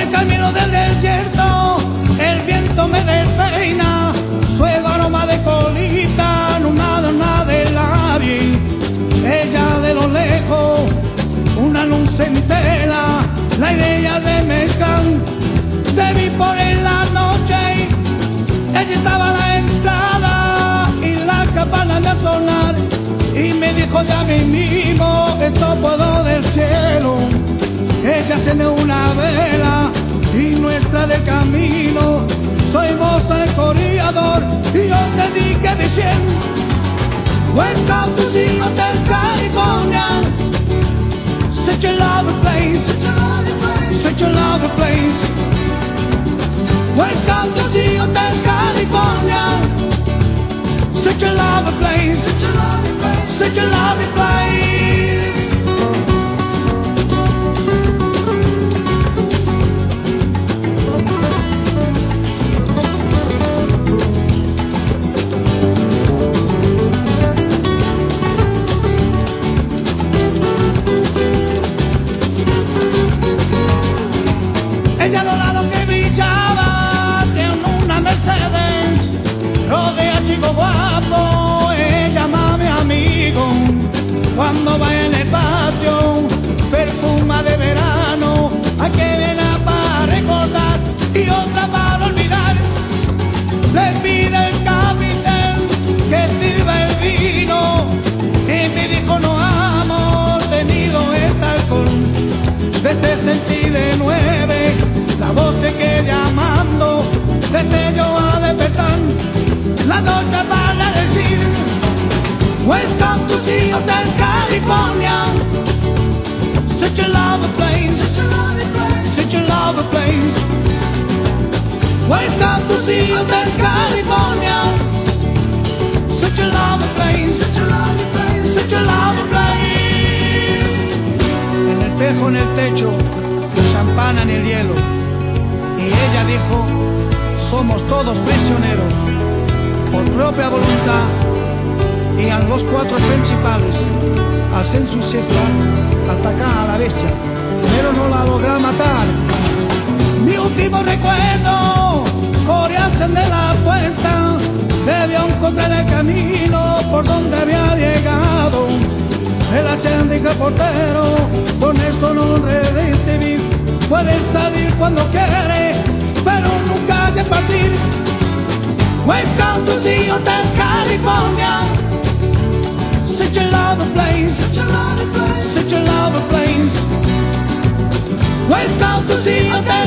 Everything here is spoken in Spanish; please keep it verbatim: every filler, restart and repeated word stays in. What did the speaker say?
el camino del desierto, el viento me despeina, suave aroma de colita, no nada, nada de labio. Ella de lo lejos, una luz entera, la idea de mezcal, debí por en la noche, ella estaba a la entrada y la campana de sonar, y me dijo ya a mí mismo, esto puedo del cielo. Ella enciende una vela y nuestra de camino. Soy moza el corredor y yo te dije diciendo, welcome to the Hotel California. Such a lovely place, such a lovely place. Welcome to the Hotel California. Such a lovely place, such a lovely place. Ella a lo lado que brillaba en una Mercedes, rodea chico guapo, ella mami amigo. Cuando va en el patio, perfuma de verano, hay que verla para recordar y otra para olvidar. Le pide el capitán que sirva el vino y me dijo no amo tenido este alcohol. Desde sentí de nueve la voz se queda llamando, desde yo a despertar la noche para decir, welcome to the Hotel California. Such a lovely place, such a lovely place. Welcome to the Hotel California. Such a lovely place, such a lovely place, such a lovely place. En el espejo, en el techo, champán en el hielo. Y ella dijo, somos todos prisioneros, por propia voluntad, y a los cuatro principales hacen su siesta, atacar a la bestia, pero no la logra matar. Mi último recuerdo, corriasen de la puerta, debió encontrar el camino por donde había llegado. El achendrique portero, con esto no recibir, puede salir cuando quiere, pero nunca de partir. Welcome to the Hotel California. Such a lovely place, such a lovely place, such a lovely place. Welcome to the Hotel